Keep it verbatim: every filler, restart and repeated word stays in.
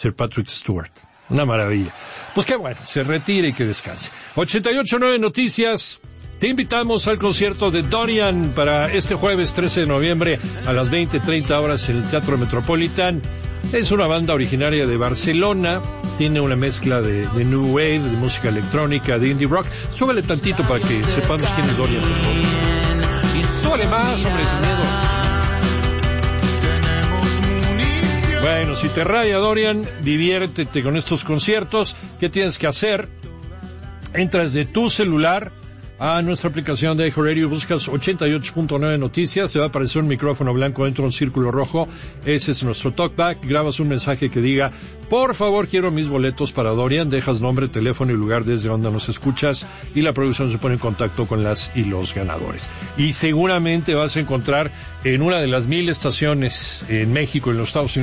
Sir Patrick Stewart. Una maravilla. Pues qué bueno, se retire y que descanse. ochenta y ocho punto nueve Noticias. Te invitamos al concierto de Dorian para este jueves trece de noviembre a las veinte treinta horas en el Teatro Metropolitan. Es una banda originaria de Barcelona, tiene una mezcla de, de New Wave, de música electrónica, de indie rock. Súbele tantito para que sepamos quién es Dorian, por favor. Y súbele más, hombre, sin miedo. Bueno, si te raya Dorian, diviértete con estos conciertos. ¿Qué tienes que hacer? Entras de tu celular a nuestra aplicación de Ejo Radio, buscas ochenta y ocho punto nueve Noticias, te va a aparecer un micrófono blanco dentro de un círculo rojo, ese es nuestro talkback, grabas un mensaje que diga, por favor quiero mis boletos para Dorian, dejas nombre, teléfono y lugar desde donde nos escuchas y la producción se pone en contacto con las y los ganadores. Y seguramente vas a encontrar en una de las mil estaciones en México, en los Estados Unidos,